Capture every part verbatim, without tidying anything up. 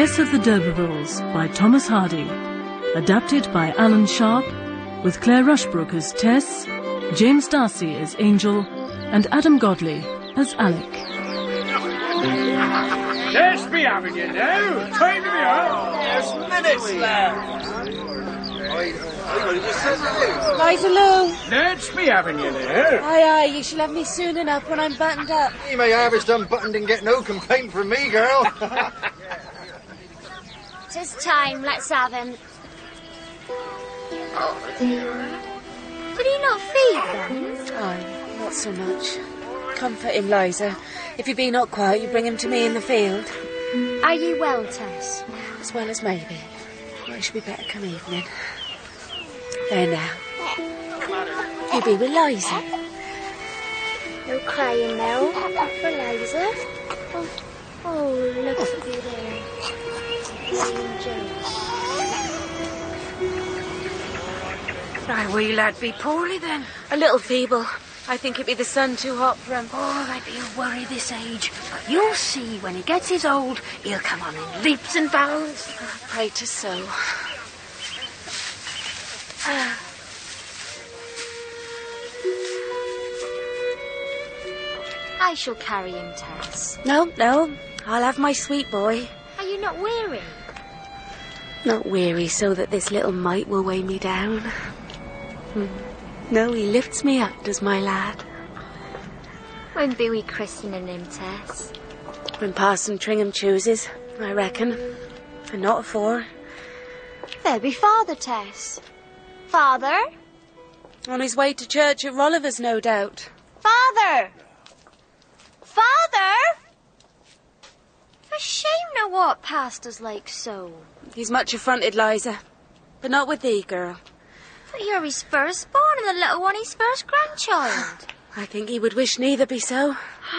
Tess of the D'Urbervilles by Thomas Hardy. Adapted by Alan Sharp, with Claire Rushbrook as Tess, James Darcy as Angel, and Adam Godley as Alec. There's me having you now. Time to be up. There's minutes left. Liza Lou. There's me having you there. Aye, aye, you shall have me soon enough when I'm buttoned up. You may harvest unbuttoned and get no complaint from me, girl. Tis time, let's have him. Oh, dear. Could he not feed them? Aye, not so much. Comfort him, Liza. If you be not quiet, you bring him to me in the field. Are you well, Tess? As well as maybe. I should be better come evening. There now. You be with Liza. No crying now. For Liza. Oh, oh, look at you there. Angel. My wee lad be poorly then. A little feeble. I think it be the sun too hot for him. Oh, I'd be a worry this age. But you'll see when he gets his old, he'll come on in leaps and bounds. Oh, pray to so. I shall carry him, Tess. No, no. I'll have my sweet boy. Are you not weary? Not weary so that this little mite will weigh me down. Hmm. No, he lifts me up, does my lad. When be we christening him, Tess? When Parson Tringham chooses, I reckon. And not afore. There be Father, Tess. Father? On his way to church at Rolliver's, no doubt. Father! Father! For shame no walk past us like so. He's much affronted, Liza. But not with thee, girl. But you're his firstborn and the little one his first grandchild. I think he would wish neither be so.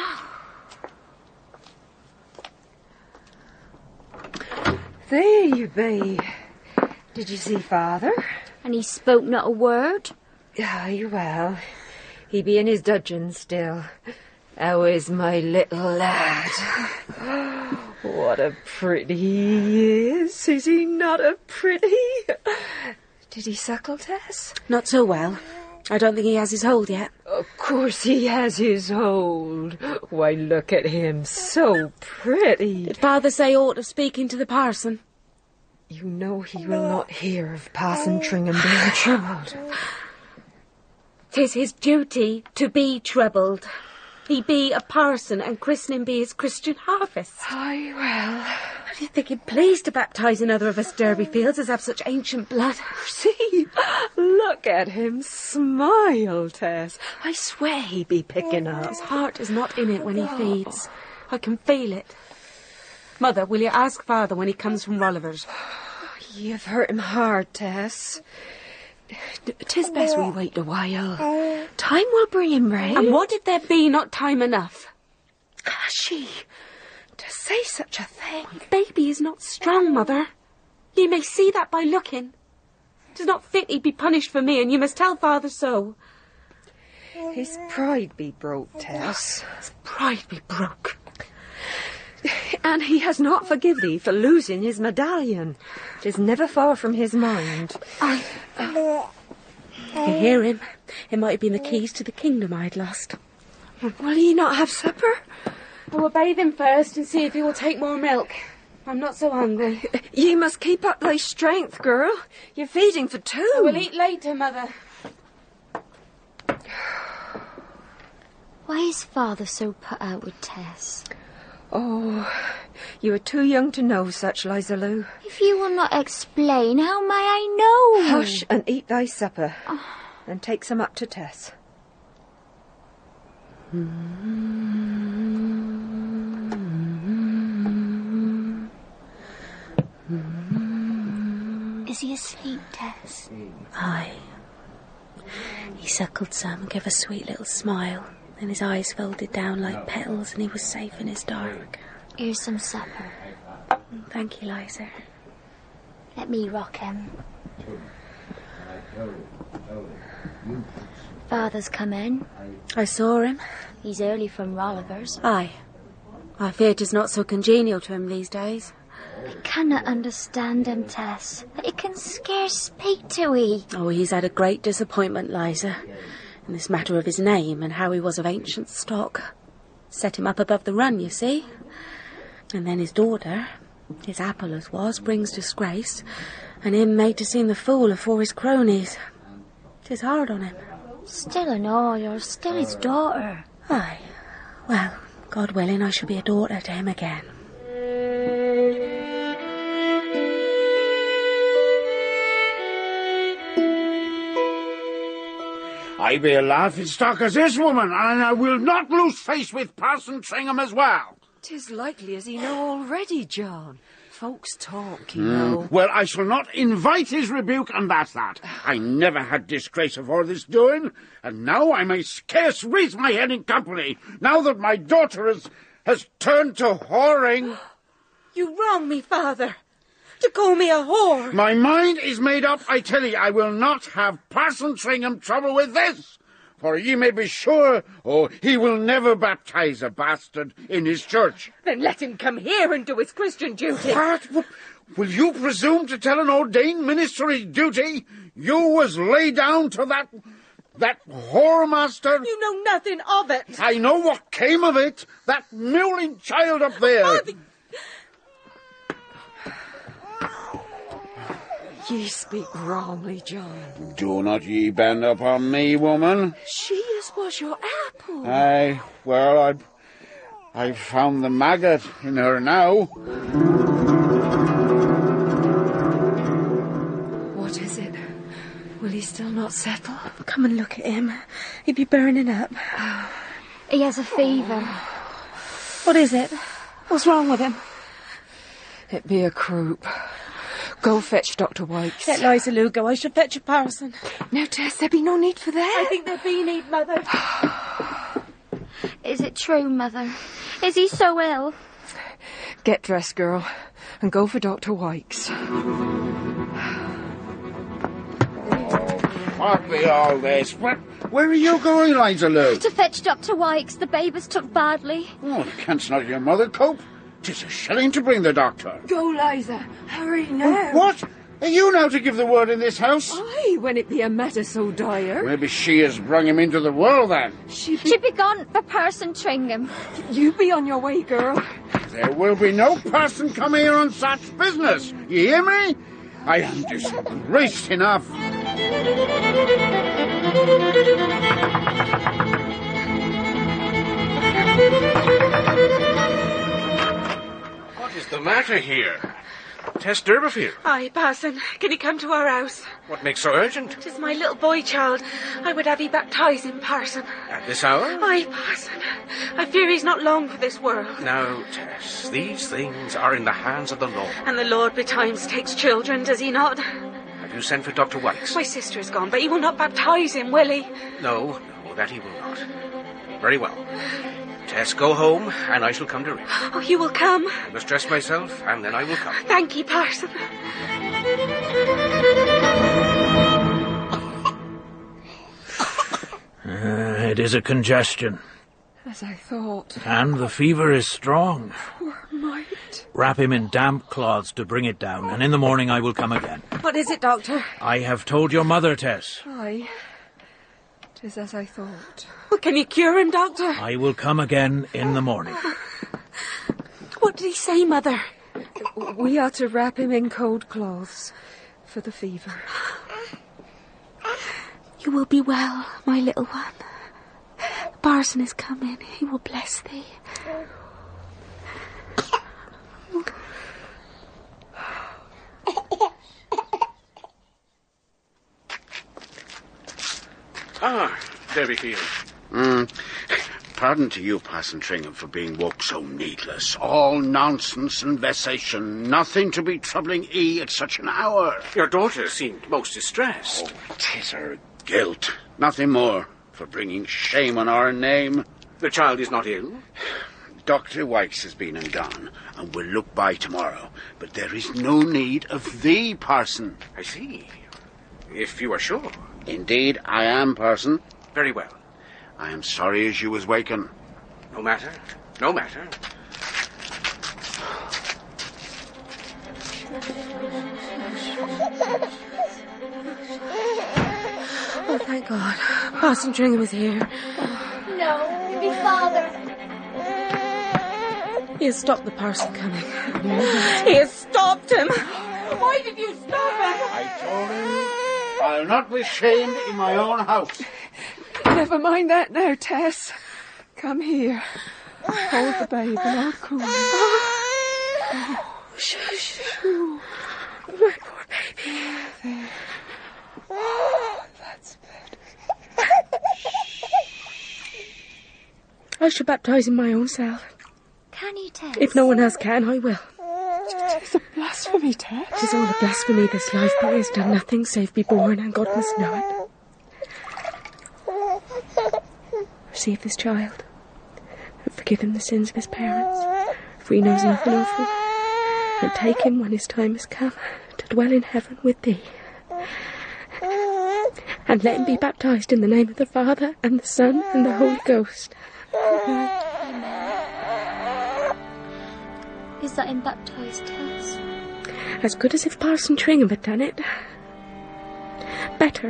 There you be. Did you see Father? And he spoke not a word? Aye, well, he be in his dudgeon still. How is my little lad? What a pretty he is. Is he not a pretty? Did he suckle, Tess? Not so well. I don't think he has his hold yet. Of course he has his hold. Why, look at him, so pretty. Did Father say aught of speaking to the parson? You know he will not hear of Parson Tringham being troubled. 'Tis his duty to be troubled. He be a parson and christening be his Christian harvest. Aye, well. Do you think he'd please to baptise another of us Derbyfields as have such ancient blood? See, look at him smile, Tess. I swear he be picking up. His heart is not in it when he feeds. I can feel it. Mother, will you ask Father when he comes from Rolliver's? You've hurt him hard, Tess. 'Tis best we wait a while. Time will bring him round. And what if there be not time enough? She, to say such a thing. My baby is not strong, Mother. You may see that by looking. 'Tis not fit he be punished for me, and you must tell Father so. His pride be broke, Tess. His pride be broke. And he has not forgive thee for losing his medallion. 'Tis never far from his mind. I... Uh, you hear him? It might have been the keys to the kingdom I'd lost. Will ye not have supper? I will bathe him first and see if he will take more milk. I'm not so hungry. Ye must keep up thy strength, girl. You're feeding for two. I will eat later, Mother. Why is Father so put out with Tess? Oh, you are too young to know such, Liza Lou. If you will not explain, how may I know? Hush and eat thy supper, oh. And take some up to Tess. Is he asleep, Tess? Aye. He suckled some and gave a sweet little smile. Then his eyes folded down like petals and he was safe in his dark. Here's some supper. Thank you, Liza. Let me rock him. Father's come in. I saw him. He's early from Rolliver's. Aye. I fear 'tis not so congenial to him these days. I cannot understand him, Tess. He can scarce speak to he. Oh, he's had a great disappointment, Liza, in this matter of his name and how he was of ancient stock. Set him up above the run, you see. And then his daughter, his apple as was, brings disgrace, and him made to seem the fool afore his cronies. 'Tis hard on him. Still and all, you're still his daughter. Aye. Well, God willing, I shall be a daughter to him again. I be a laughing stock as this woman, and I will not lose face with Parson Tringham as well. 'Tis likely as he know already, John. Folks talk, you Mm. know. Well, I shall not invite his rebuke, and that's that. I never had disgrace afore this doing, and now I may scarce raise my head in company, now that my daughter has, has turned to whoring. You wrong me, father, to call me a whore. My mind is made up, I tell ye. I will not have Parson Tringham trouble with this. For ye may be sure, oh, he will never baptize a bastard in his church. Then let him come here and do his Christian duty. What? Will you presume to tell an ordained minister his duty? You was laid down to that... that whoremaster? You know nothing of it. I know what came of it. That mewling child up there. Father. Ye speak wrongly, John. Do not ye bend upon me, woman. She is was your apple. Aye, well, I've, I've found the maggot in her now. What is it? Will he still not settle? Come and look at him. He'd be burning up. He has a fever. What is it? What's wrong with him? It be a croup. Go fetch Doctor Wykes. Let Liza Lou go. I should fetch a parson. Now, Tess, there be no need for that. I think there be need, Mother. Is it true, Mother? Is he so ill? Get dressed, girl, and go for Doctor Wykes. What be all this? Where, where are you going, Liza Lou? To fetch Doctor Wykes. The babe is took badly. Oh, canst not your mother cope? 'Tis a shilling to bring the doctor. Go, Liza. Hurry now. What? Are you now to give the word in this house? Aye, when it be a matter so dire. Maybe she has brung him into the world, then. She be... She be gone for Parson Tringham. You be on your way, girl. There will be no person come here on such business. You hear me? I am disgraced enough. What is the matter here? Tess D'Urberville. Aye, Parson. Can he come to our house? What makes so urgent? 'Tis my little boy child. I would have he baptise him, Parson. At this hour? Aye, Parson. I fear he's not long for this world. Now, Tess, these things are in the hands of the Lord. And the Lord betimes takes children, does he not? Have you sent for Doctor Wykes? My sister is gone, but he will not baptise him, will he? No, no, that he will not. Very well. Tess, go home, and I shall come to ring. Oh, you will come? I must dress myself, and then I will come. Thank ye, Parson. Uh, it is a congestion. As I thought. And the fever is strong. Poor mite. Wrap him in damp cloths to bring it down, and in the morning I will come again. What is it, Doctor? I have told your mother, Tess. Aye. 'Tis as I thought. Well, can you cure him, Doctor? I will come again in the morning. What did he say, Mother? We are to wrap him in cold cloths for the fever. You will be well, my little one. The parson is coming. He will bless thee. Ah, D'Urberville. Mm. Pardon to you, Parson Tringham, for being woke so needless. All nonsense and vexation. Nothing to be troubling ye at such an hour. Your daughter seemed most distressed. Oh, 'tis her guilt. Nothing more. For bringing shame on our name. The child is not ill? Doctor Wykes has been and gone, and will look by tomorrow. But there is no need of thee, Parson. I see. If you are sure. Indeed, I am, Parson. Very well. I am sorry as you was waken. No matter. No matter. Oh, thank God. Parson Tringham is here. No, it'd be Father. He has stopped the parson coming. He has stopped him. Why did you stop him? I told him I'll not be shamed in my own house. Never mind that now, Tess. Come here. Hold the babe and I'll cool you. Oh, shush. Oh, my poor baby. There. Oh, that's better. I shall baptise in my own cell. Can you, Tess? If no one else can, I will. It's a blasphemy, Tess. It is all a blasphemy, this life, but he has done nothing save be born, and God must know it. Receive this child, and forgive him the sins of his parents, for he knows nothing of them, and take him when his time has come to dwell in heaven with thee. And let him be baptised in the name of the Father, and the Son, and the Holy Ghost. Amen. Is that him baptised, Tess? As good as if Parson Tringham had done it. Better.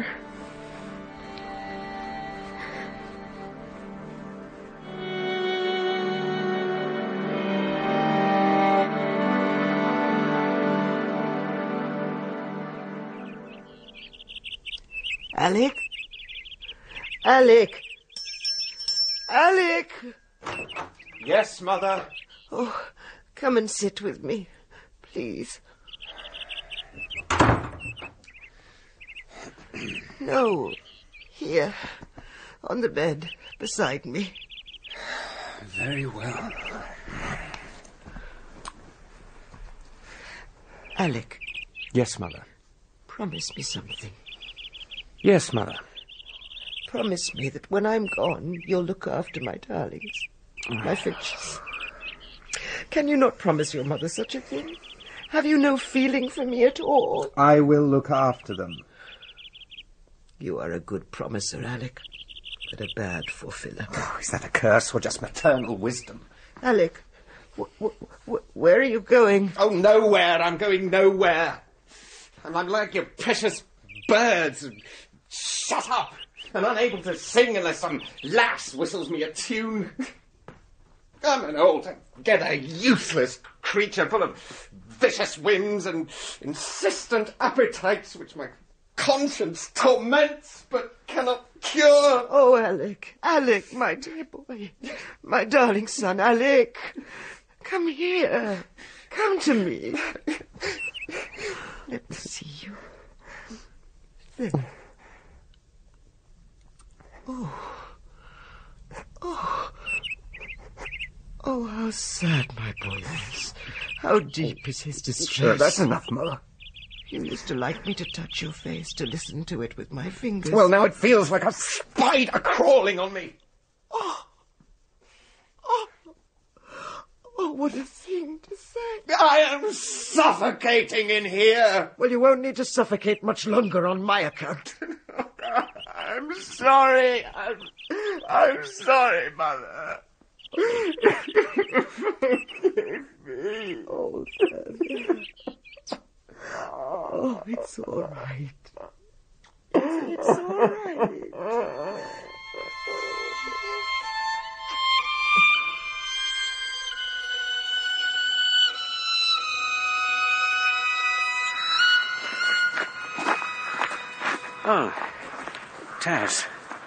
Alec? Alec? Alec? Yes, Mother? Oh, come and sit with me, please. No, here, on the bed, beside me. Very well. Alec. Yes, Mother. Promise me something. Yes, Mother. Promise me that when I'm gone, you'll look after my darlings, my Finches. Can you not promise your mother such a thing? Have you no feeling for me at all? I will look after them. You are a good promiser, Alec, but a bad fulfiller. Oh, is that a curse or just maternal wisdom? Alec, wh- wh- wh- where are you going? Oh, nowhere. I'm going nowhere. And I'm like your precious birds. Shut up! I'm unable to sing unless some lass whistles me a tune. I'm an old, together useless creature full of vicious whims and insistent appetites which my conscience torments but cannot cure. Oh, Alec, Alec, my dear boy, my darling son, Alec, come here, come to me. Let me see you. There. Oh, oh, oh, how sad my boy is. How deep is his distress. Uh, that's enough, Mother. You used to like me to touch your face, to listen to it with my fingers. Well, now it feels like a spider crawling on me. Oh, oh, oh, what a thing to say. I am suffocating in here. Well, you won't need to suffocate much longer on my account. I'm sorry. I'm, I'm sorry, Mother. Forgive me. Oh, oh, it's all right. It's, it's all right. Oh, Tess.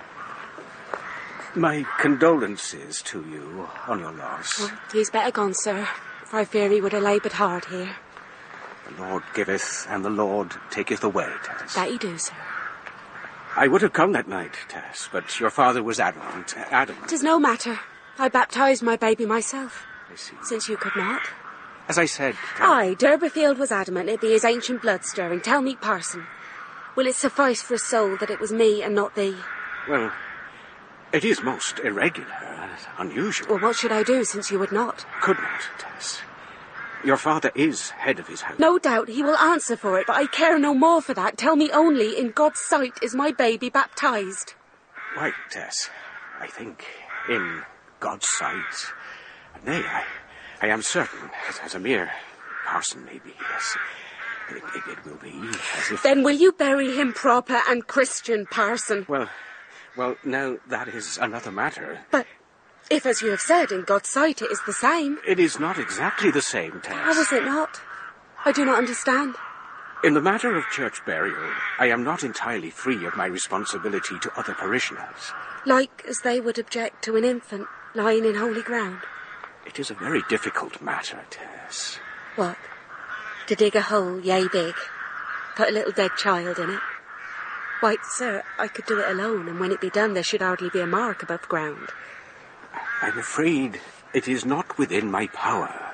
My condolences to you on your loss. Well, he's better gone, sir, for I fear he would have laboured hard here. The Lord giveth and the Lord taketh away, Tess. That he do, sir. I would have come that night, Tess, but your father was adamant. Adamant. 'Tis no matter. I baptised my baby myself. I see. Since you could not. As I said... Tess, Aye, D'Urberfield was adamant it be his ancient blood stirring. Tell me, parson, will it suffice for a soul that it was me and not thee? Well, it is most irregular and unusual. Well, what should I do, since you would not? Could not, Tess. Your father is head of his house. No doubt he will answer for it, but I care no more for that. Tell me only, in God's sight, is my baby baptised? Why, Tess, I think in God's sight... Nay, I, I am certain, as, as a mere parson may be, yes. It, it, it will be as if... Then will you bury him proper and Christian, parson? Well, well, now that is another matter. But if, as you have said, in God's sight it is the same... It is not exactly the same, Tess. How is it not? I do not understand. In the matter of church burial, I am not entirely free of my responsibility to other parishioners. Like as they would object to an infant lying in holy ground? It is a very difficult matter, Tess. What? To dig a hole yea big? Put a little dead child in it? Why, sir, I could do it alone, and when it be done there should hardly be a mark above ground. I'm afraid it is not within my power.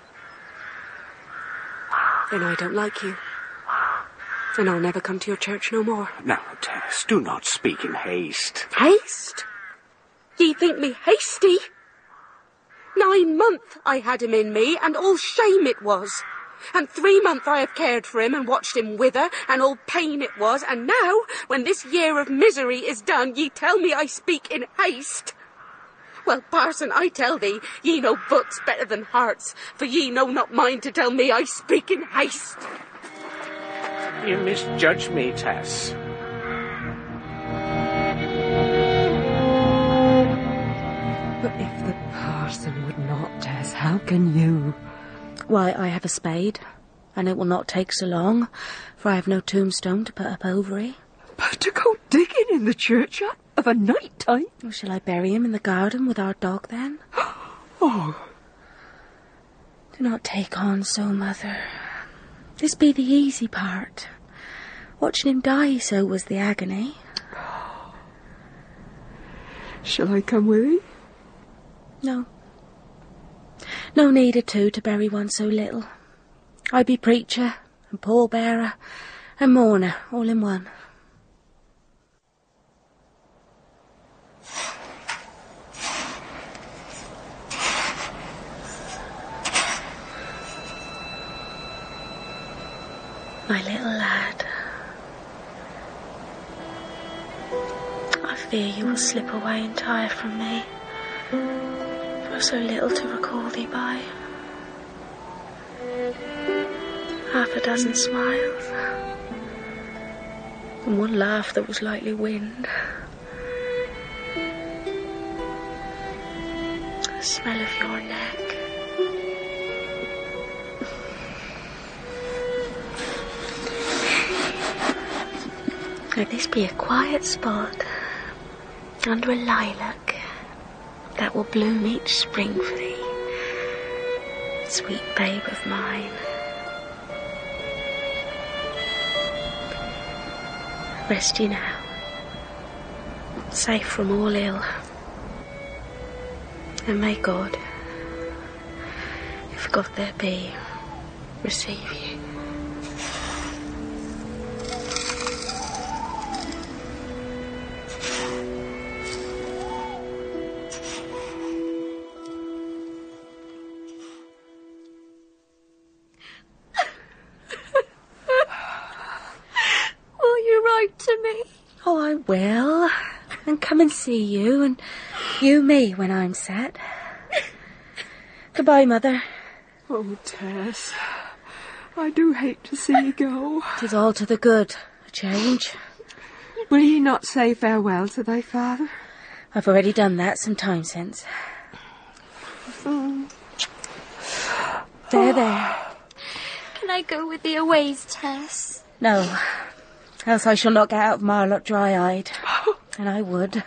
Then I don't like you. And I'll never come to your church no more. Now, Tess, do not speak in haste. Haste? Ye think me hasty? Nine month I had him in me, and all shame it was. And three month I have cared for him and watched him wither, and all pain it was. And now, when this year of misery is done, ye tell me I speak in haste. Well, parson, I tell thee, ye know books better than hearts, for ye know not mine to tell me I speak in haste. You misjudge me, Tess. But if the parson would not, Tess, how can you? Why, I have a spade, and it will not take so long, for I have no tombstone to put up over it. But to go digging in the churchyard of a night time? Or shall I bury him in the garden with our dog, then? Oh. Do not take on so, mother. This be the easy part. Watching him die so was the agony. Shall I come with thee? No. No need of two to bury one so little. I be preacher, and pallbearer, and mourner, all in one. My little lad, I fear you will slip away entire from me, for so little to recall thee by. Half a dozen smiles, and one laugh that was lightly wind. The smell of your neck. Let this be a quiet spot under a lilac that will bloom each spring for thee, sweet babe of mine. Rest ye now, safe from all ill, and may God, if God there be, receive you. Oh, I will. And come and see you, and you me when I'm set. Goodbye, Mother. Oh, Tess, I do hate to see you go. 'Tis all to the good, a change. Will ye not say farewell to thy father? I've already done that some time since. Mm. There, there. Can I go with thee a ways, Tess? No. Else I shall not get out of Marlock dry-eyed. And I would.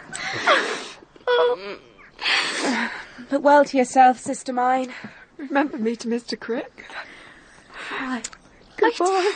But well to yourself, sister mine. Remember me to Mister Crick. Aye. Goodbye.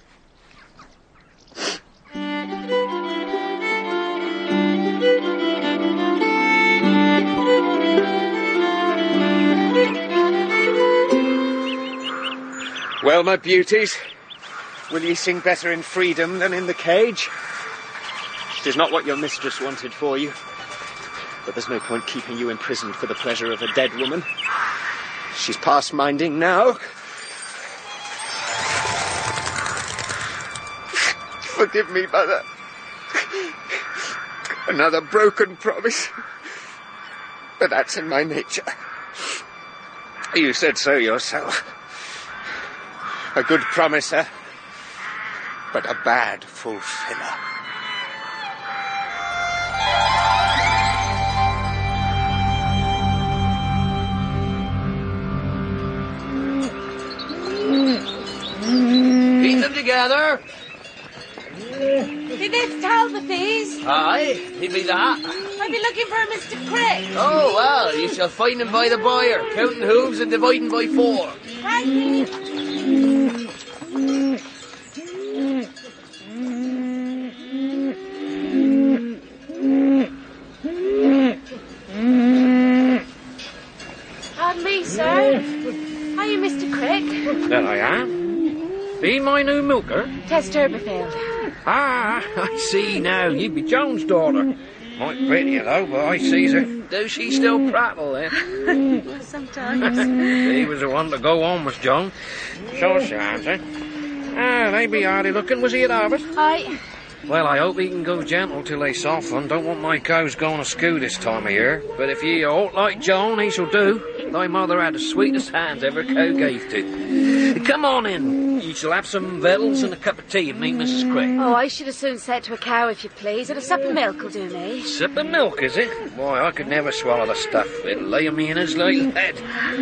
Well, my beauties, will ye sing better in freedom than in the cage? It is not what your mistress wanted for you, but there's no point keeping you imprisoned for the pleasure of a dead woman. She's past minding now. Forgive me, mother. Another broken promise. But that's in my nature. You said so yourself. A good promiser, but a bad fulfiller. Keep them together. Be this Talbot, please? Aye, he be that. I've been looking for Mister Crick. Oh, well, you shall find him by the byre, counting hooves and dividing by four. Thank you. Pardon me, sir. Are you Mister Crick? That I am. Be my new milker? Tess Turberfield. Ah, I see now. You be Joan's daughter. Might pretty though, but I sees her. Does she still prattle, eh? Sometimes. He was the one to go on, Miss Joan. So she answered. Ah, they be hardy looking. Was he at harvest? Aye. Well, I hope he can go gentle till they soften. Don't want my cows going askew this time of year. But if ye ought like Joan, he shall do. Thy mother had the sweetest hands ever cow gave to. Come on in. You shall have some victuals and a cup of tea and meet Missus Crick. Oh, I should as soon set to a cow, if you please, and a sup of milk will do me. Sip of milk, is it? Why, I could never swallow the stuff. It'll lay me in his like lead.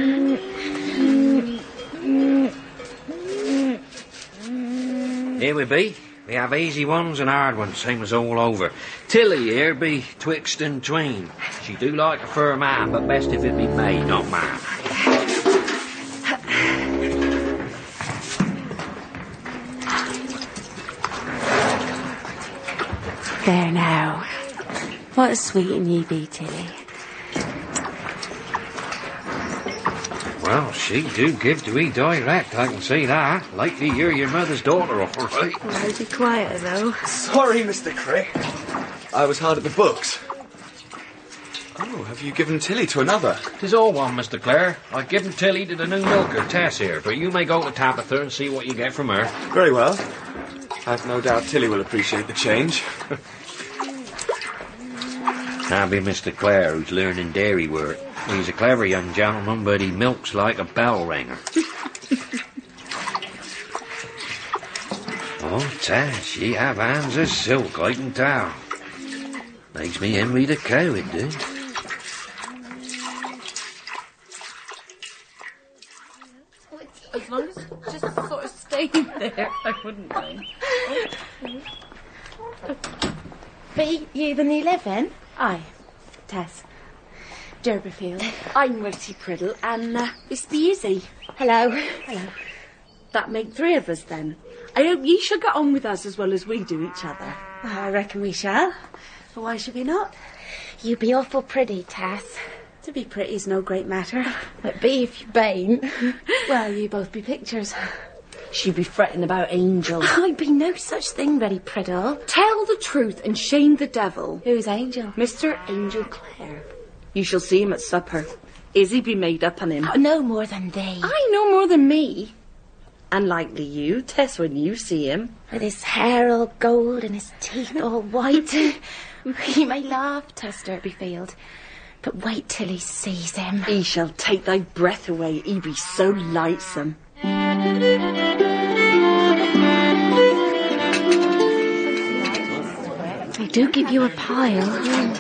Here we be. We have easy ones and hard ones, same as all over. Tilly here be twixt and tween. She do like a fur man, but best if it be maid, not man. There now. What a sweetin' ye be, Tilly. Well, she do give to eat direct, I can see that. Likely you're your mother's daughter, all right. Well, be quieter, though. Sorry, Mister Crick. I was hard at the books. Oh, have you given Tilly to another? 'Tis all one, Mister Clare. I've given Tilly to the new milker, Tess here, but you may go to Tabitha and see what you get from her. Very well. I've no doubt Tilly will appreciate the change. That'll be Mister Clare, who's learning dairy work. He's a clever young gentleman, but he milks like a bell ringer. Oh, Tash, ye have hands of silk, I can tell. Makes me envy the cow, it do. As long as it just sort of stayed there, I wouldn't mind. Be you the new living? Aye, Tess. Derbyfield. I'm Wilty Priddle, and uh, Miss Beezy. Hello. Hello. That make three of us, then. I hope ye shall get on with us as well as we do each other. I reckon we shall. But why should we not? You be awful pretty, Tess. To be pretty's no great matter. But be if you bain't. Well, you both be pictures. She be fretting about Angel. I be no such thing, Betty Priddle. Tell the truth and shame the devil. Who's Angel? Mister Angel Clare. You shall see him at supper. Izzy be made up on him. Oh, no more than thee. I know more than me. And likely you, Tess, when you see him. With his hair all gold and his teeth all white. He may laugh, Tess Derbyfield, but wait till he sees him. He shall take thy breath away. He be so lightsome. I do give you a pile.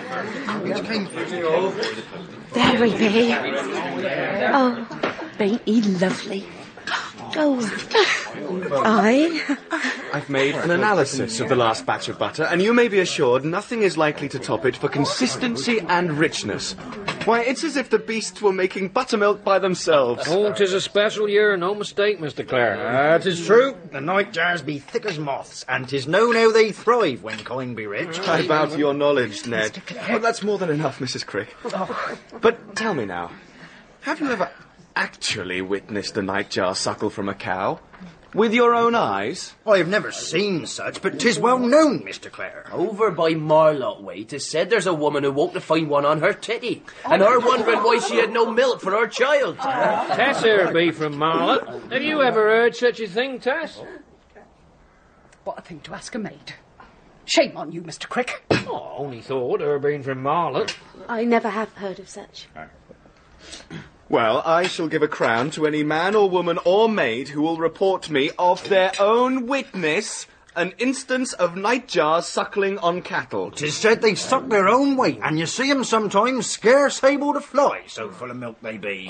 There he be. Oh, bain't he lovely? Oh, aye. I've made an analysis of the last batch of butter, and you may be assured nothing is likely to top it for consistency and richness. Why, it's as if the beasts were making buttermilk by themselves. Oh, 'tis a special year, no mistake, Mister Clare. Ah, 'tis true. The nightjars be thick as moths, and 'tis known how they thrive when kine be rich. I bow to your knowledge, Ned. Oh, that's more than enough, Missus Crick. But tell me now, have you ever actually witnessed a nightjar suckle from a cow? With your own eyes? I have never seen such, but 'tis well known, Mister Clare. Over by Marlott way, 'tis said there's a woman who woke to find one on her titty, and her wondering why she had no milk for her child. Tess here be from Marlott. Have you ever heard such a thing, Tess? What a thing to ask a maid. Shame on you, Mister Crick. Oh, I only thought her being from Marlott. I never have heard of such. Well, I shall give a crown to any man or woman or maid who will report me of their own witness an instance of nightjars suckling on cattle. 'Tis said they suck their own weight, and you see 'em sometimes scarce able to fly, so full of milk they be.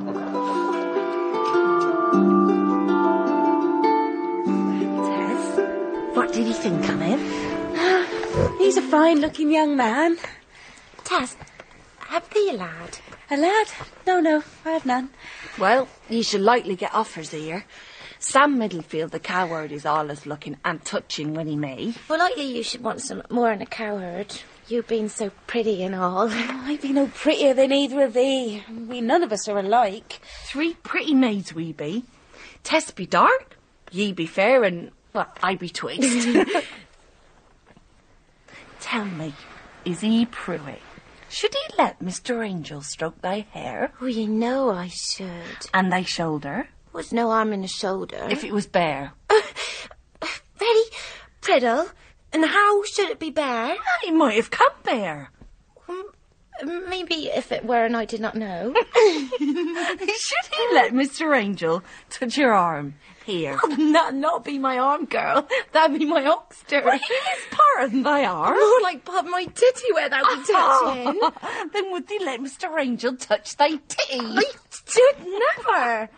Tess, what did he think of him? He's a fine-looking young man. Tess, have thee a lad? A lad? No, no, I have none. Well, you should likely get offers here. Sam Middlefield, the cowherd, is allus looking and touching when he may. Well, likely you should want some more than a cowherd. You being so pretty and all. Oh, I be no prettier than either of thee. We none of us are alike. Three pretty maids we be. Tess be dark, ye be fair, and, well, I be twixt. Tell me, is he Pruitt? Should he let Mister Angel stroke thy hair? Oh, you know I should. And thy shoulder? Was no arm in the shoulder. If it was bare. Very Priddle. And how should it be bare? It might have come bare. Um, maybe if it were and I did not know. Should he let Mister Angel touch your arm? Here. Oh, not, not be my arm, girl. That'd be my oxter. Well, he is part of thy arm. More like part of my titty where thou be touching. Then would thee let Mister Angel touch thy titty? I should never.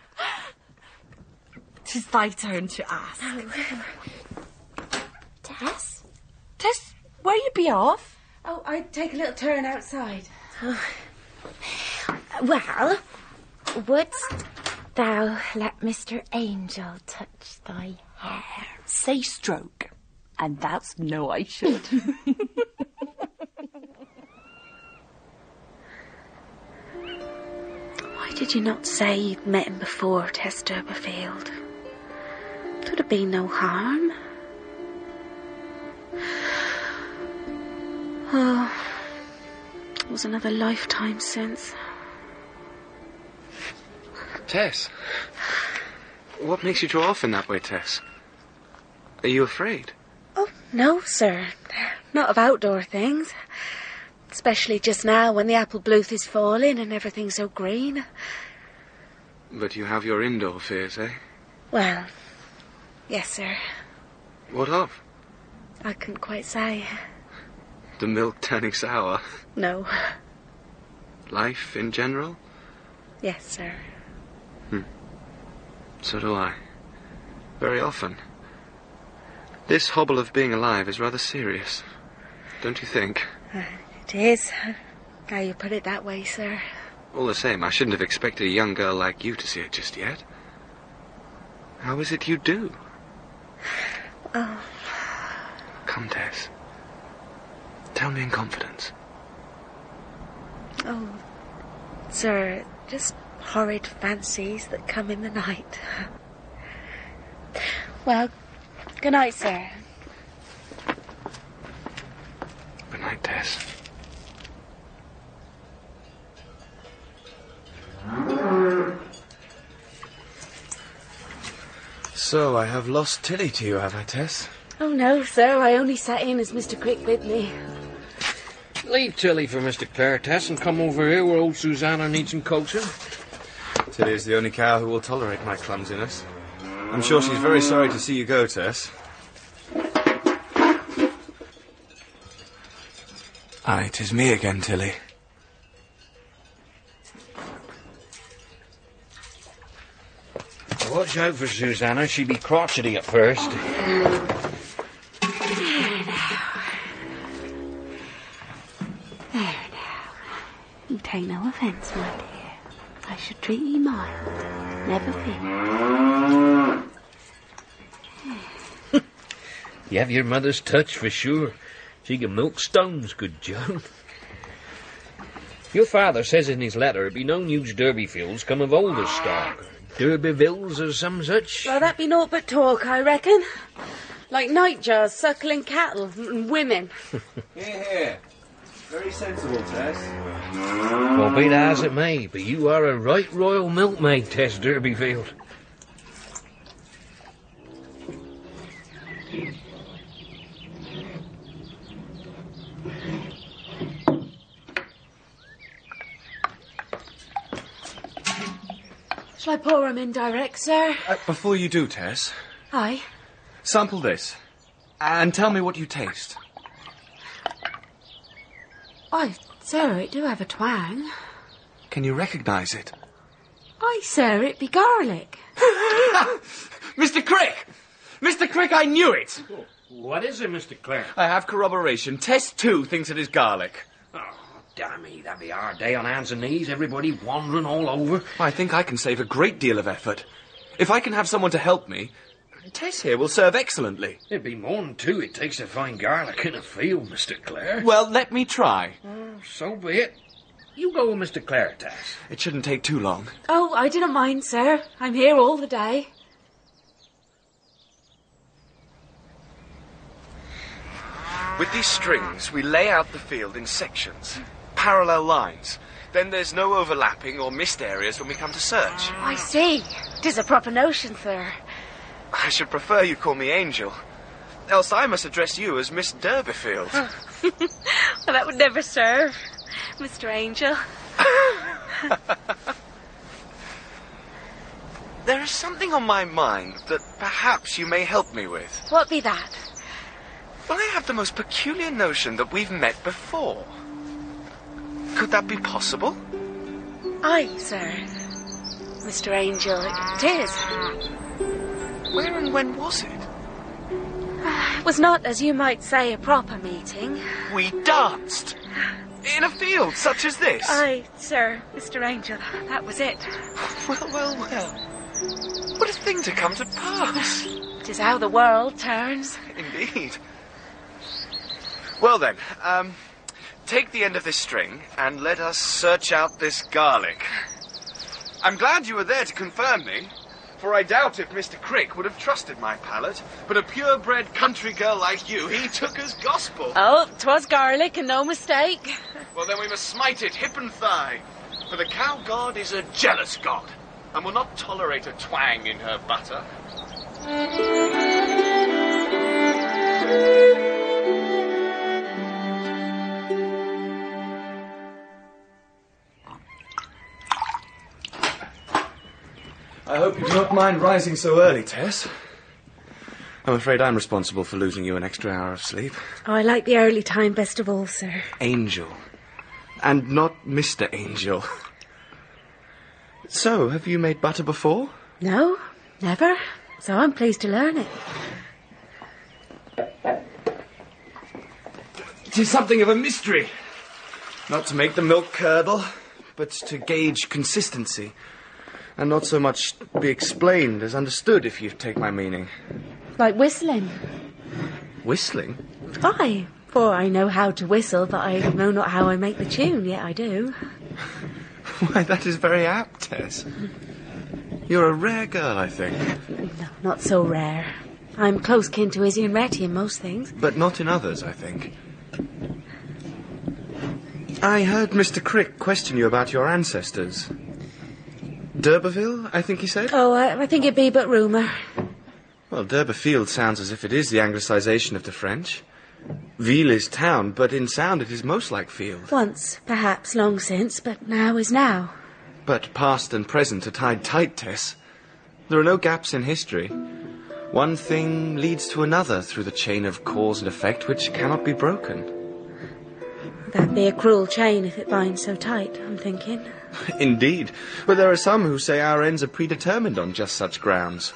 'Tis thy turn to ask. Oh. Tess? Tess, where you be off? Oh, I'd take a little turn outside. Oh. Well, wouldst thou let Mister Angel touch thy hair? Say stroke, and thou'st know I should. Why did you not say you'd met him before, Tess Durbeyfield? Could have been no harm. Oh, it was another lifetime since. Tess, what makes you draw off in that way, Tess? Are you afraid? Oh, no, sir. Not of outdoor things. Especially just now when the apple blooth is falling and everything's so green. But you have your indoor fears, eh? Well, yes, sir. What of? I couldn't quite say. The milk turning sour? No. Life in general? Yes, sir. Hmm. So do I. Very often. This hobble of being alive is rather serious. Don't you think? Uh, it is. Now you put it that way, sir. All the same, I shouldn't have expected a young girl like you to see it just yet. How is it you do? Oh. Come, Tess. Tell me in confidence. Oh, sir, just horrid fancies that come in the night. Well, good night, sir. Good night, Tess. So, I have lost Tilly to you, have I, Tess? Oh, no, sir. I only sat in as Mister Crick bid me. Leave Tilly for Mister Clare, Tess, and come over here where old Susanna needs some coaxing. Tilly is the only cow who will tolerate my clumsiness. I'm sure she's very sorry to see you go, Tess. Aye, 'tis me again, Tilly. Watch out for Susanna. She be crotchety at first. There now. There now. You take no offence, my dear. I should treat you mild. Never fear. You have your mother's touch for sure. She can milk stones, good Joan. Your father says in his letter it be no news Durbeyfields come of older stock. Derbyvilles or some such. Well, that be naught but talk, I reckon. Like nightjars suckling cattle and women. Here, here. Very sensible, Tess. Well, be that as it may, but you are a right royal milkmaid, Tess Durbeyfield. Shall I pour 'em in direct, sir? Uh, before you do, Tess, Aye. sample this. And tell me what you taste. Aye, sir, it do have a twang. Can you recognise it? Aye, sir, it be garlic. Mister Crick! Mister Crick, I knew it! What is it, Mister Clare? I have corroboration. Tess, too, thinks it is garlic. Oh, damn me, that'd be a hard day on hands and knees, everybody wandering all over. I think I can save a great deal of effort. If I can have someone to help me, Tess here will serve excellently. It'd be more than two it takes to find garlic in a field, Mister Clare. Well, let me try. Oh, so be it. You go with Mister Clare, Tess. It shouldn't take too long. Oh, I didn't mind, sir. I'm here all the day. With these strings, we lay out the field in sections, parallel lines. Then there's no overlapping or missed areas when we come to search. I see. 'Tis a proper notion, sir. I should prefer you call me Angel. Else I must address you as Miss Derbyfield. Oh. Well, that would never serve, Mister Angel. There is something on my mind that perhaps you may help me with. What be that? Well, I have the most peculiar notion that we've met before. Could that be possible? Aye, sir. Mister Angel, it is. Where and when was it? It was not, as you might say, a proper meeting. We danced. In a field such as this. Aye, sir, Mister Angel, that was it. Well, well, well. What a thing to come to pass. It is how the world turns. Indeed. Well then, um, take the end of this string and let us search out this garlic. I'm glad you were there to confirm me, for I doubt if Mister Crick would have trusted my palate, but a purebred country girl like you, he took as gospel. Oh, 'twas garlic and no mistake. Well, then we must smite it hip and thigh, for the cow god is a jealous god, and will not tolerate a twang in her butter. I hope you do not mind rising so early, Tess. I'm afraid I'm responsible for losing you an extra hour of sleep. Oh, I like the early time best of all, sir. Angel. And not Mister Angel. So, have you made butter before? No, never. So I'm pleased to learn it. It is something of a mystery. Not to make the milk curdle, but to gauge consistency. And not so much be explained as understood, if you take my meaning. Like whistling. Whistling? Aye, for I know how to whistle, but I know not how I make the tune, yet I do. Why, that is very apt, Tess. You're a rare girl, I think. No, not so rare. I'm close kin to Izzy and Retty in most things. But not in others, I think. I heard Mister Crick question you about your ancestors. D'Urberville, I think he said? Oh, I, I think it be but rumour. Well, D'Urberfield sounds as if it is the anglicisation of the French. Ville is town, but in sound it is most like field. Once, perhaps, long since, but now is now. But past and present are tied tight, Tess. There are no gaps in history. One thing leads to another through the chain of cause and effect which cannot be broken. That'd be a cruel chain if it binds so tight, I'm thinking. Indeed. But there are some who say our ends are predetermined on just such grounds.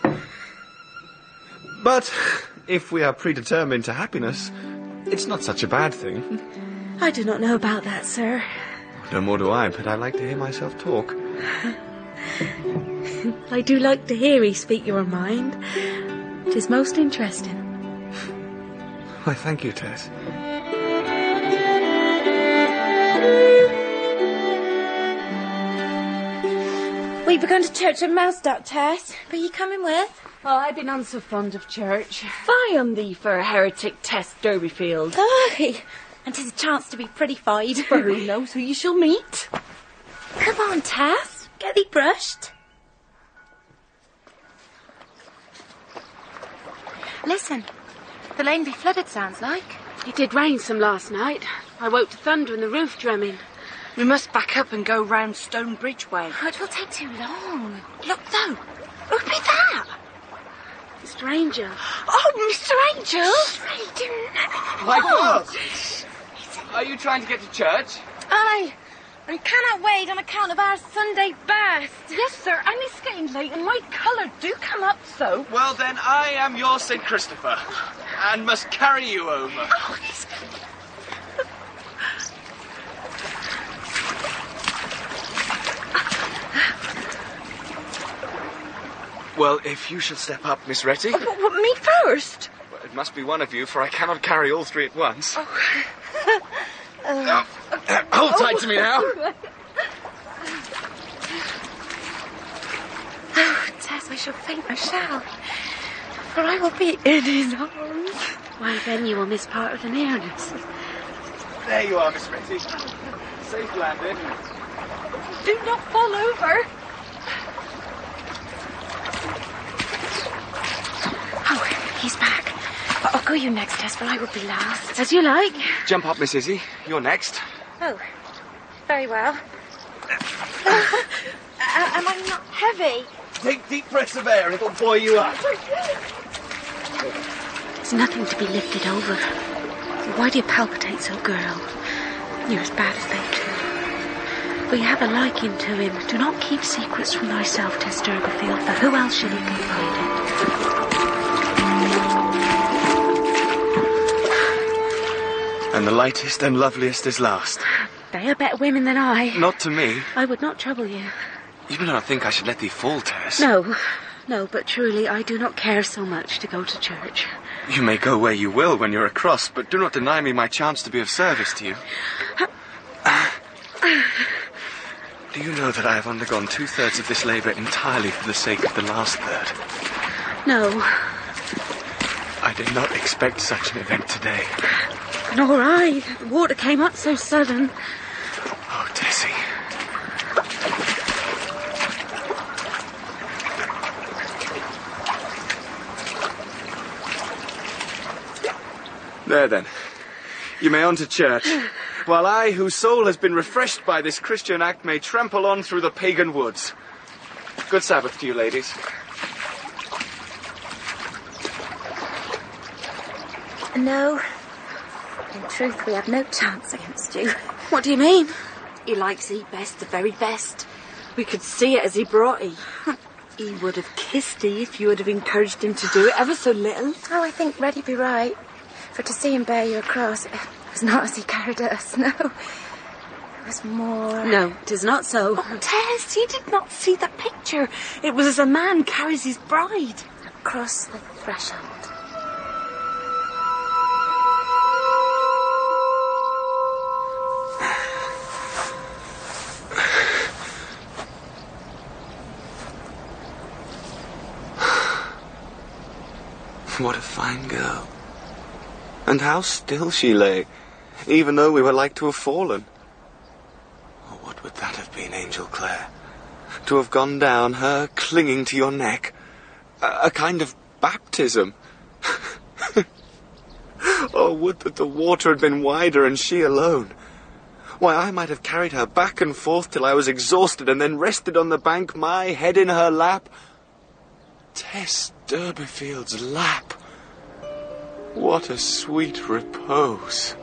But if we are predetermined to happiness, it's not such a bad thing. I do not know about that, sir. No more do I, but I like to hear myself talk. I do like to hear 'ee speak your mind. 'Tis most interesting. Why, thank you, Tess. We've begun to church at Mousedock, Tess. Are you coming with? Oh, I've been none so fond of church. Fie on thee for a heretic, Tess Derbyfield. Aye, and 'tis a chance to be pretty-fied. For who knows who you shall meet. Come on, Tess. Get thee brushed. Listen, the lane be flooded, sounds like. It did rain some last night. I woke to thunder and the roof drumming. We must back up and go round Stonebridge way. Oh, it will take too long. Look, though. Who'd be that? Mister Angel. Oh, Mister Angel! Really do My girls! Are you trying to get to church? Aye. I cannot wait on account of our Sunday bath. Yes, sir, and it's getting late and my colour do come up so. Well, then, I am your Saint Christopher, and must carry you over. Oh, he's... Well, if you shall step up, Miss Retty. Oh, but, but me first? Well, it must be one of you, for I cannot carry all three at once. Oh. uh, uh, hold tight to me now. Oh, Tess, I shall faint, I shall. For I will be in his arms. Why, then you will miss part of the nearness. There you are, Miss Retty. Safe landing. Do not fall over. Oh, he's back. I'll go you next, Tess, for I will be last. As you like. Jump up, Miss Izzy. You're next. Oh, very well. uh, am I not heavy? Take deep breaths of air and it'll buoy you up. There's nothing to be lifted over. Why do you palpitate so, girl? You're as bad as they two. But you have a liking to him. Do not keep secrets from thyself, Tess Durbeyfield, for who else should he confide it? And the lightest and loveliest is last. They are better women than I. Not to me. I would not trouble you. You do not think I should let thee fall, Tess? No, no, but truly I do not care so much to go to church. You may go where you will when you're across, but do not deny me my chance to be of service to you. Do you know that I have undergone two-thirds of this labour entirely for the sake of the last third? No. I did not expect such an event today. Nor I. The water came up so sudden. Oh, Tessie. There, then. You may on to church, while I, whose soul has been refreshed by this Christian act, may trample on through the pagan woods. Good Sabbath to you, ladies. No. In truth, we have no chance against you. What do you mean? He likes thee best, the very best. We could see it as he brought thee. He would have kissed thee if you would have encouraged him to do it ever so little. Oh, I think Reddy be right. For to see him bear you across, it was not as he carried us, no. It was more... No, it is not so. Oh, Tess, you did not see the picture. It was as a man carries his bride. Across the threshold. What a fine girl. And how still she lay, even though we were like to have fallen. Oh, what would that have been, Angel Clare? To have gone down, her clinging to your neck. A, a kind of baptism. Oh, would that the water had been wider and she alone. Why, I might have carried her back and forth till I was exhausted and then rested on the bank, my head in her lap. Tess Durbeyfield's lap. What a sweet repose.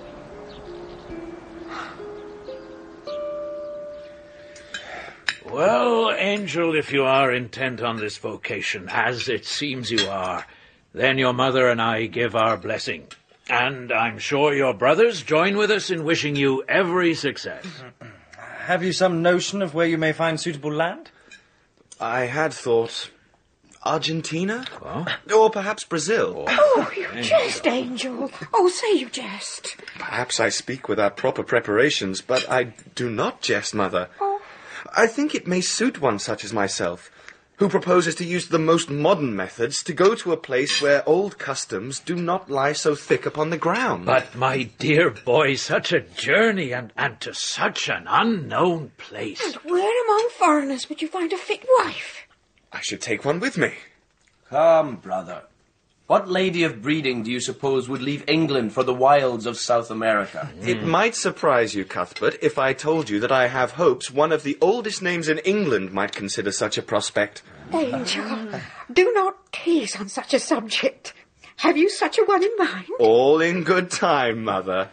Well, Angel, if you are intent on this vocation, as it seems you are, then your mother and I give our blessing. And I'm sure your brothers join with us in wishing you every success. Have you some notion of where you may find suitable land? I had thought Argentina? Oh? Or perhaps Brazil. Oh, you jest, Angel. Oh, say you jest. Perhaps I speak without proper preparations, but I do not jest, Mother. Oh. I think it may suit one such as myself, who proposes to use the most modern methods to go to a place where old customs do not lie so thick upon the ground. But, my dear boy, such a journey and, and to such an unknown place. And where among foreigners would you find a fit wife? I should take one with me. Come, brother. What lady of breeding do you suppose would leave England for the wilds of South America? It might surprise you, Cuthbert, if I told you that I have hopes one of the oldest names in England might consider such a prospect. Angel, do not tease on such a subject. Have you such a one in mind? All in good time, Mother.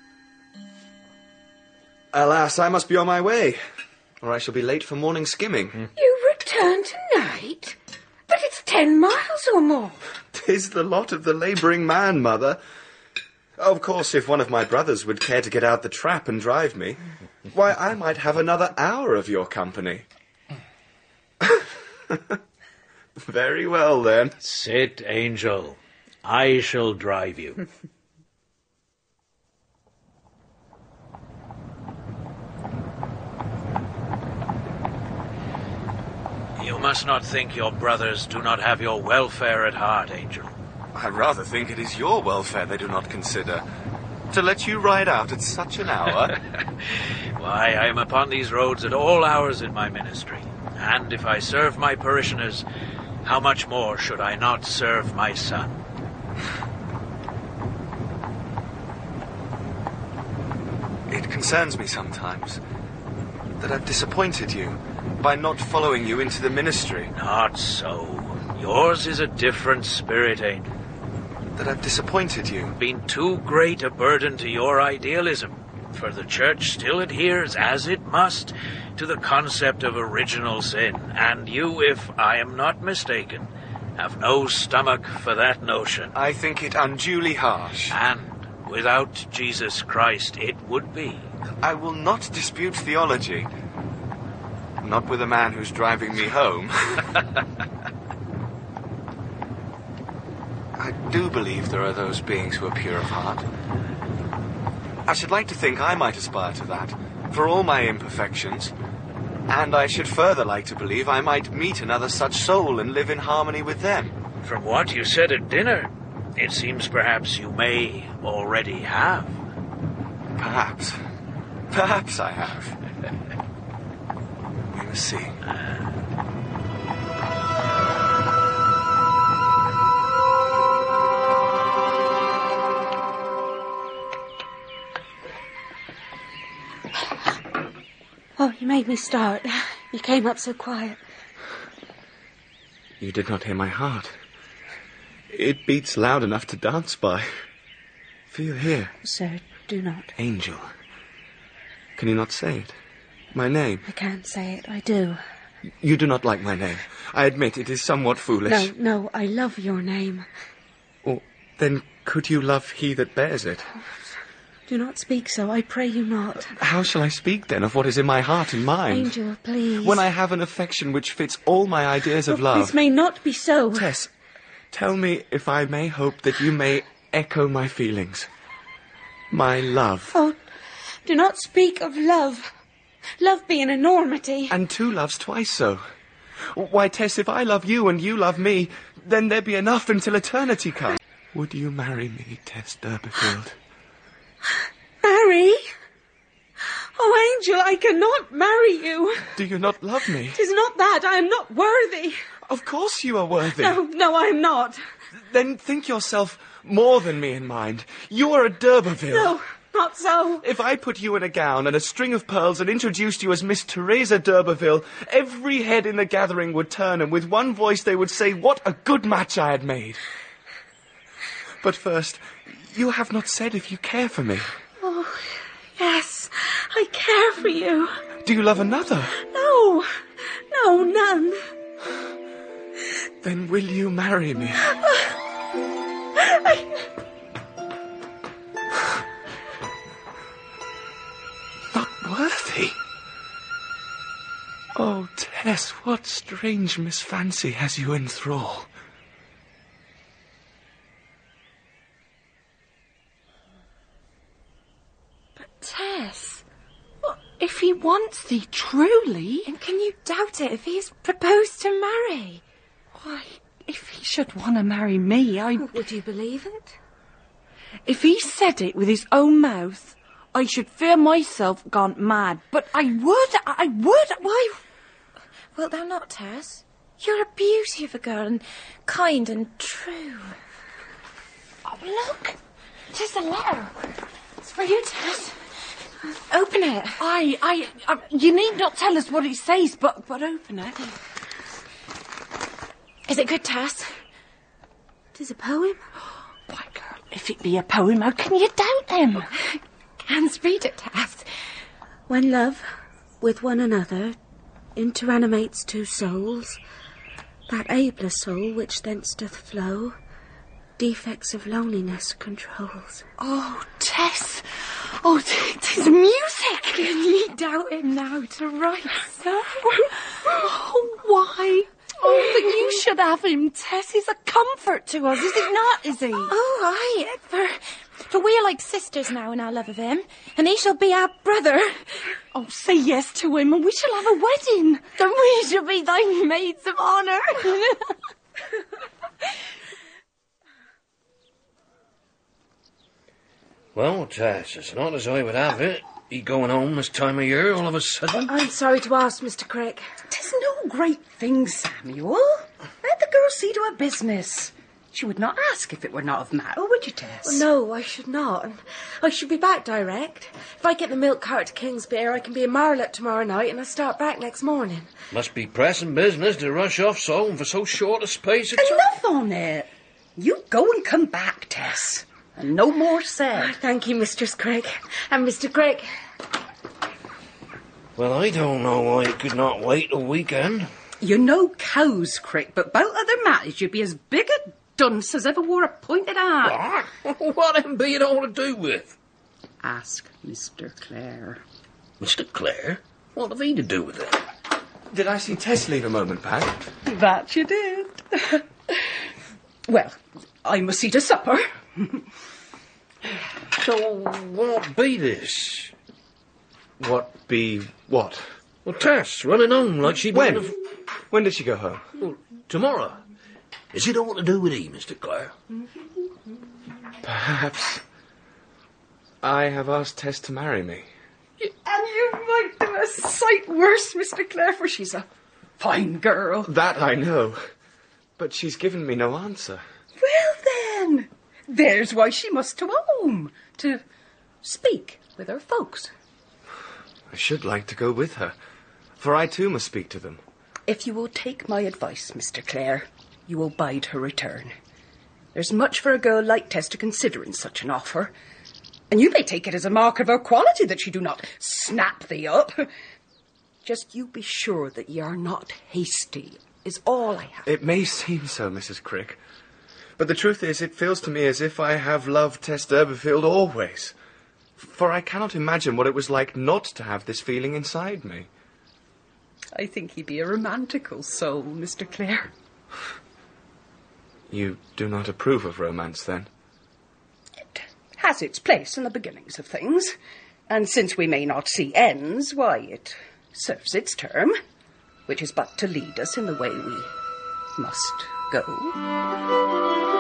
Alas, I must be on my way, or I shall be late for morning skimming. You return tonight? But it's ten miles or more. 'Tis the lot of the labouring man, Mother. Of course, if one of my brothers would care to get out the trap and drive me, why, I might have another hour of your company. Very well, then. Sit, Angel. I shall drive you. You must not think your brothers do not have your welfare at heart, Angel. I rather think it is your welfare they do not consider. To let you ride out at such an hour? Why, I am upon these roads at all hours in my ministry. And if I serve my parishioners, how much more should I not serve my son? It concerns me sometimes that I've disappointed you by not following you into the ministry. Not so. Yours is a different spirit, Angel. That I've disappointed you. Been too great a burden to your idealism, for the Church still adheres, as it must, to the concept of original sin, and you, if I am not mistaken, have no stomach for that notion. I think it unduly harsh. And without Jesus Christ, it would be. I will not dispute theology. Not with a man who's driving me home. I do believe there are those beings who are pure of heart. I should like to think I might aspire to that, for all my imperfections. And I should further like to believe I might meet another such soul and live in harmony with them. From what you said at dinner, it seems perhaps you may already have. Perhaps. Perhaps I have. We must see. Oh, you made me start. You came up so quiet. You did not hear my heart. It beats loud enough to dance by. Feel here. Sir, do not. Angel. Can you not say it? My name. I can't say it. I do. You do not like my name. I admit it is somewhat foolish. No, no, I love your name. Well, then could you love he that bears it? Do not speak so. I pray you not. How shall I speak, then, of what is in my heart and mind? Angel, please. When I have an affection which fits all my ideas of oh, love. This may not be so. Tess, tell me if I may hope that you may echo my feelings. My love. Oh, do not speak of love. Love be an enormity. And two loves twice so. Why, Tess, if I love you and you love me, then there be enough until eternity comes. Would you marry me, Tess Durbeyfield? Marry? Oh, Angel, I cannot marry you. Do you not love me? It is not that. I am not worthy. Of course you are worthy. No, no, I am not. Then think yourself more than me in mind. You are a d'Urberville. No, not so. If I put you in a gown and a string of pearls and introduced you as Miss Teresa d'Urberville, every head in the gathering would turn, and with one voice they would say what a good match I had made. But first, you have not said if you care for me. Oh, yes, I care for you. Do you love another? No, no, none. Then will you marry me? I... Not worthy? Oh, Tess, what strange misfancy has you in thrall? Tess, what, if he wants thee truly... And can you doubt it if he's proposed to marry? Why, if he should want to marry me, I... Would you believe it? If he said it with his own mouth, I should fear myself gone mad. But I would, I would, why... Wilt thou not, Tess? You're a beauty of a girl, and kind and true. Oh, look. There's a letter. It's for you, Tess. Open it. I, I, I, you need not tell us what it says, but, but open it. Is it good, Tess? Tis a poem. Why, girl, if it be a poem, how can you doubt him? Canst read it, Tess. When love, with one another, interanimates two souls, that abler soul which thence doth flow, defects of loneliness controls. Oh, Tess! Oh, tis music! Can ye doubt him now to write so? Oh, why? Oh, that you should have him, Tess. He's a comfort to us, is it not, is he? Oh, aye. For, for we are like sisters now in our love of him, and he shall be our brother. Oh, say yes to him, and we shall have a wedding. Then we shall be thy maids of honour. Well, Tess, it's not as I would have it. He going home this time of year all of a sudden. I'm sorry to ask, Mister Crick. Tis no great thing, Samuel. Let the girl see to her business. She would not ask if it were not of matter, would you, Tess? Well, no, I should not. I should be back direct. If I get the milk cart to Kingsbere, I can be in Marlott tomorrow night, and I start back next morning. Must be pressing business to rush off so and for so short a space of time. Enough on it. You go and come back, Tess. And no more said. Oh, thank you, Mistress Crick. And Mister Crick. Well, I don't know why it could not wait a weekend. You know cows, Crick, but about other matters you'd be as big a dunce as ever wore a pointed hat. What? What am be it all to do with? Ask Mister Clare. Mister Clare? What have he to do with it? Did I see Tess leave a moment back? That you did. Well, I must see to supper. So, what be this? What be what? Well, Tess, running home like she... When? Have... When did she go home? Well, tomorrow. Is it all to do with he, Mister Clare? Perhaps I have asked Tess to marry me. And you might do a sight worse, Mister Clare, for she's a fine girl. That I know. But she's given me no answer. Well, then, there's why she must to home, to speak with her folks. I should like to go with her, for I too must speak to them. If you will take my advice, Mister Clare, you will bide her return. There's much for a girl like Tess to consider in such an offer, and you may take it as a mark of her quality that she do not snap thee up. Just you be sure that ye are not hasty, is all I have. It may seem so, Missus Crick, but the truth is it feels to me as if I have loved Tess Durbeyfield always. For I cannot imagine what it was like not to have this feeling inside me. I think he be a romantical soul, Mister Clare. You do not approve of romance, then? It has its place in the beginnings of things. And since we may not see ends, why, it serves its term, which is but to lead us in the way we must go.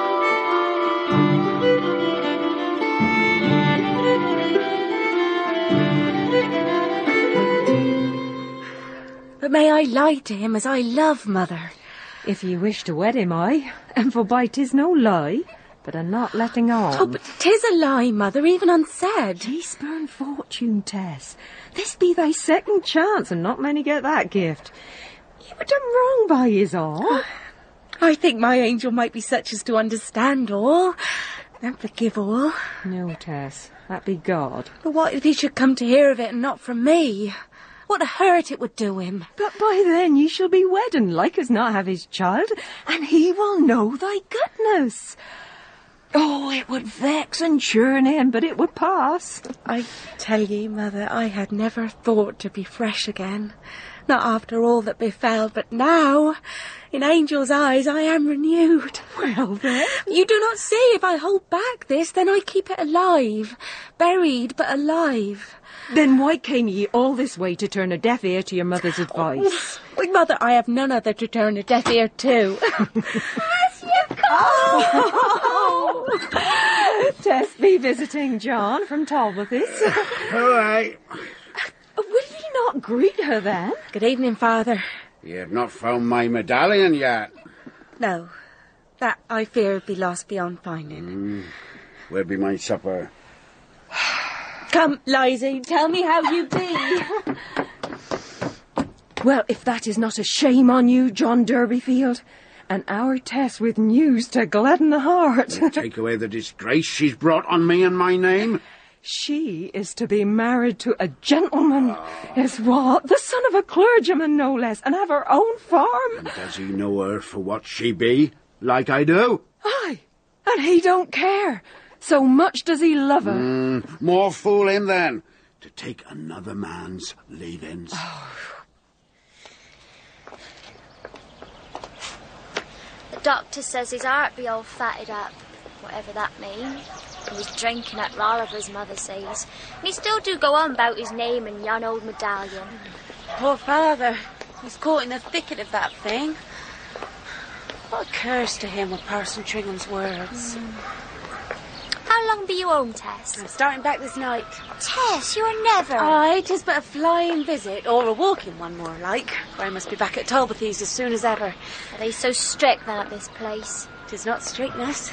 But may I lie to him as I love, Mother? If you wish to wed him, I, and forby 'tis no lie, but a not letting on. Oh, but 'tis a lie, Mother, even unsaid. Ye spurn fortune, Tess. This be thy second chance, and not many get that gift. You were done wrong by his all. I think my angel might be such as to understand all, and forgive all. No, Tess, that be God. But what if he should come to hear of it and not from me? What a hurt it would do him. But by then ye shall be wed, and like as not have his child, and he will know thy goodness. Oh, it would vex and churn him, but it would pass. I tell ye, Mother, I had never thought to be fresh again. Not after all that befell, but now, in angels' eyes, I am renewed. Well, then? You do not see, if I hold back this, then I keep it alive. Buried, but alive. Then why came ye all this way to turn a deaf ear to your mother's advice? Oh, Mother, I have none other to turn a deaf ear to. As you come! Oh. Tess be visiting John from Talbot's. All right. Will ye not greet her, then? Good evening, Father. You have not found my medallion yet. No. That, I fear, be lost beyond finding. Mm. Where be my supper? Come, Liza, tell me how you be. Well, if that is not a shame on you, John Durbeyfield, and our Tess with news to gladden the heart. Take away the disgrace she's brought on me and my name. She is to be married to a gentleman, is what? The son of a clergyman, no less, and have her own farm. And does he know her for what she be, like I do? Aye, and he don't care. So much does he love her. Mm, more fool him, then, to take another man's leavings. Oh. The doctor says his heart be all fatted up, whatever that means. He was drinking at Rolliver's, mother says. And he still do go on about his name and yon old medallion. Poor father. He's caught in the thicket of that thing. What a curse to him with Parson Tringham's words. Mm. How long be you home, Tess? I'm starting back this night. Tess, you are never... Aye, 'tis but a flying visit, or a walking one more like. For I must be back at Talbothy's as soon as ever. Are they so strict then at this place? 'Tis not strictness.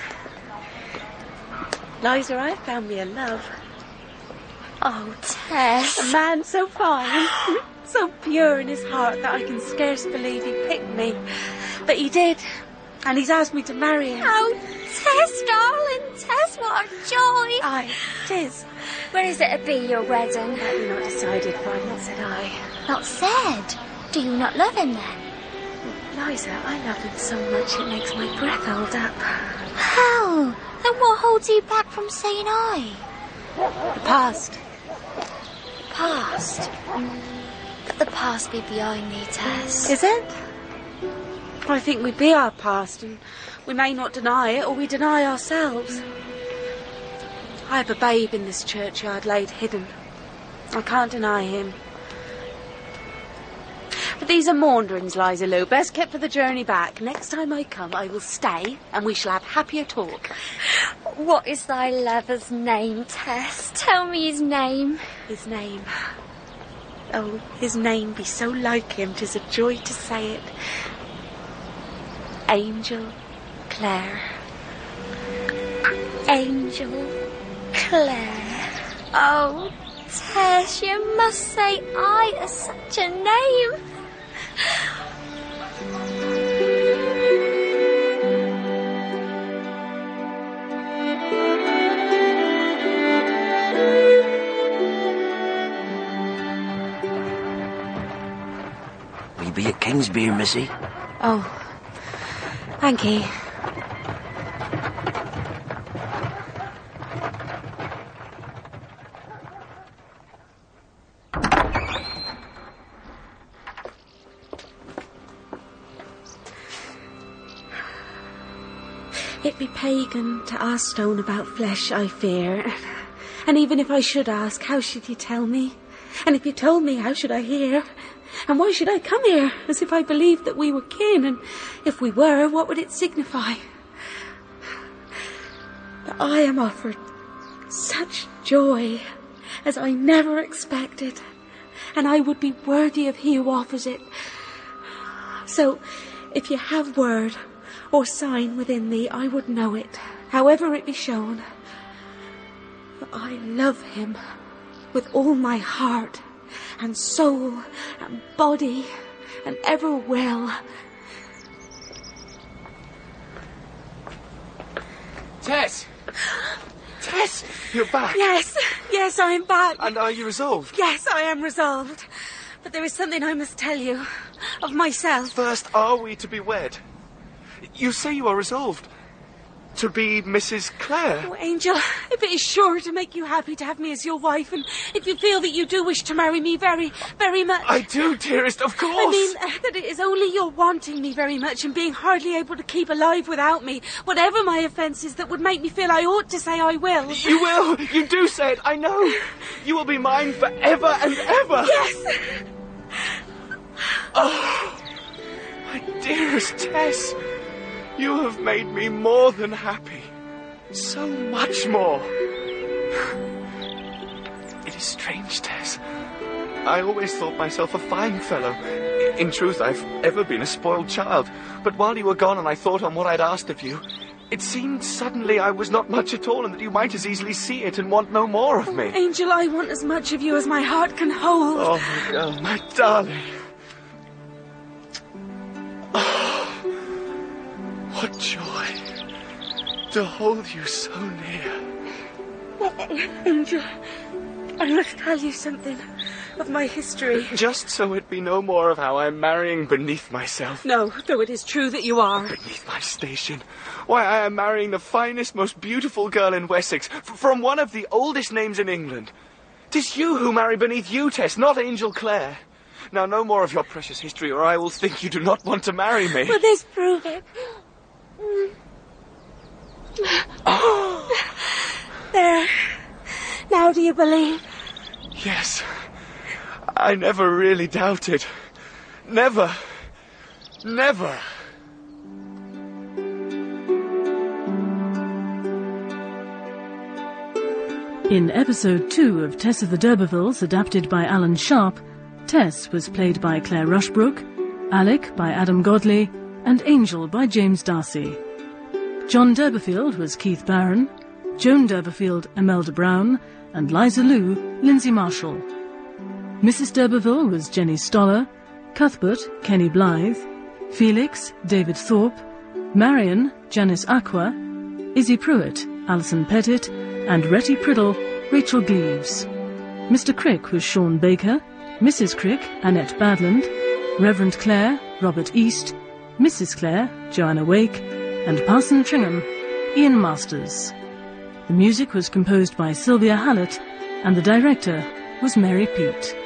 Liza, I found me a love. Oh, Tess. A man so fine, so pure in his heart that I can scarce believe he picked me. But he did, and he's asked me to marry him. Oh, Tess, darling, Tess, what a joy. Aye, 'tis. Where is it to be, your wedding? That we not decided, for I've not said I. Not said? Do you not love him, then? Liza, I love him so much it makes my breath hold up. How? Then what holds you back from saying I? The past. The past? But the past be behind me, Tess. Is it? I think we be our past, and we may not deny it, or we deny ourselves. I have a babe in this churchyard laid hidden. I can't deny him. But these are maunderings, Liza Lou, best kept for the journey back. Next time I come, I will stay, and we shall have happier talk. What is thy lover's name, Tess? Tell me his name. His name... Oh, his name be so like him, 'tis a joy to say it. Angel Clare. Angel Clare. Oh, Tess, you must say I are such a name. We be at Kingsbere, missy. Oh, thank you. It be pagan to ask stone about flesh, I fear. And even if I should ask, how should you tell me? And if you told me, how should I hear? And why should I come here, as if I believed that we were kin? And if we were, what would it signify? But I am offered such joy as I never expected, and I would be worthy of he who offers it. So, if you have word or sign within thee, I would know it, however it be shown. For I love him with all my heart and soul and body and ever will. Tess! Tess! You're back! Yes, yes, I am back. And are you resolved? Yes, I am resolved. But there is something I must tell you of myself. First, are we to be wed? You say you are resolved to be Missus Clare. Oh, Angel, if it is sure to make you happy to have me as your wife, and if you feel that you do wish to marry me very, very much... I do, dearest, of course. I mean, uh, that it is only your wanting me very much and being hardly able to keep alive without me, whatever my offence is, that would make me feel I ought to say I will. You will. You do say it, I know. You will be mine forever and ever. Yes. Oh, my dearest Tess. You have made me more than happy. So much more. It is strange, Tess. I always thought myself a fine fellow. In truth, I've ever been a spoiled child. But while you were gone and I thought on what I'd asked of you, it seemed suddenly I was not much at all and that you might as easily see it and want no more of me. Angel, I want as much of you as my heart can hold. Oh, my girl, my darling. Oh, what joy to hold you so near. Angel, I must tell you something of my history. Just so it be no more of how I'm marrying beneath myself. No, though it is true that you are. Beneath my station. Why, I am marrying the finest, most beautiful girl in Wessex, f- from one of the oldest names in England. 'Tis you who marry beneath you, Tess, not Angel Clare. Now, no more of your precious history, or I will think you do not want to marry me. Will this prove it? Oh. There. Now do you believe? Yes. I never really doubted. Never. Never. In episode two of Tess of the D'Urbervilles, adapted by Alan Sharp, Tess was played by Claire Rushbrook, Alec by Adam Godley, and Angel by James Darcy. John D'Urberfield was Keith Barron, Joan D'Urberfield, Imelda Brown, and Liza Lou, Lindsay Marshall. Missus D'Urberville was Jenny Stoller, Cuthbert, Kenny Blythe, Felix, David Thorpe, Marion, Janice Aqua, Izzy Pruitt, Alison Pettit, and Retty Priddle, Rachel Gleaves. Mister Crick was Sean Baker, Missus Crick, Annette Badland, Reverend Clare, Robert East, Missus Clare, Joanna Wake, and Parson Tringham, Ian Masters. The music was composed by Sylvia Hallett, and the director was Mary Peet.